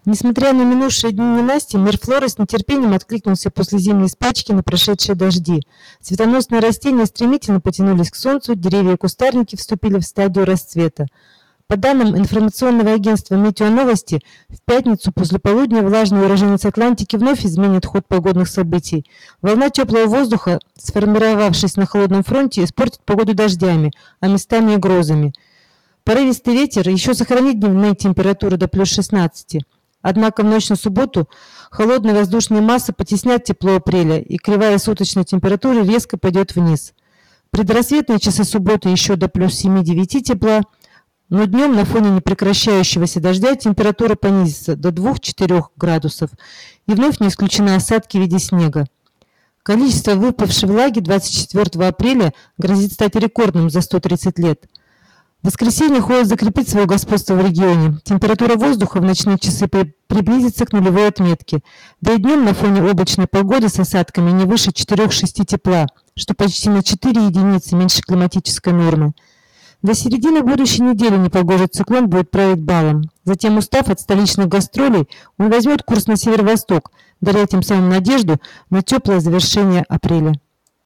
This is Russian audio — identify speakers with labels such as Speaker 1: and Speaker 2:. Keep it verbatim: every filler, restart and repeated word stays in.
Speaker 1: Несмотря на минувшие дни ненастья, мир флоры с нетерпением откликнулся после зимней спячки на прошедшие дожди. Цветоносные растения стремительно потянулись к солнцу, деревья и кустарники вступили в стадию расцвета. По данным информационного агентства «Метеоновости», в пятницу после полудня влажный уроженец Атлантики вновь изменит ход погодных событий. Волна теплого воздуха, сформировавшись на холодном фронте, испортит погоду дождями, а местами и грозами. Порывистый ветер еще сохранит дневные температуры до плюс шестнадцати. Однако в ночь на субботу холодные воздушные массы потеснят тепло апреля, и кривая суточной температуры резко пойдет вниз. Предрассветные часы субботы еще до плюс семи-девяти тепла, но днем на фоне непрекращающегося дождя температура понизится до двух-четырёх градусов, и вновь не исключены осадки в виде снега. Количество выпавшей влаги двадцать четвёртого апреля грозит стать рекордным за сто тридцать лет. В воскресенье холод закрепит свое господство в регионе. Температура воздуха в ночные часы при- приблизится к нулевой отметке. Да и днем на фоне облачной погоды с осадками не выше четырёх-шести тепла, что почти на четыре единицы меньше климатической нормы. До середины будущей недели непогожий циклон будет править балом. Затем, устав от столичных гастролей, он возьмет курс на северо-восток, даря тем самым надежду на теплое завершение апреля.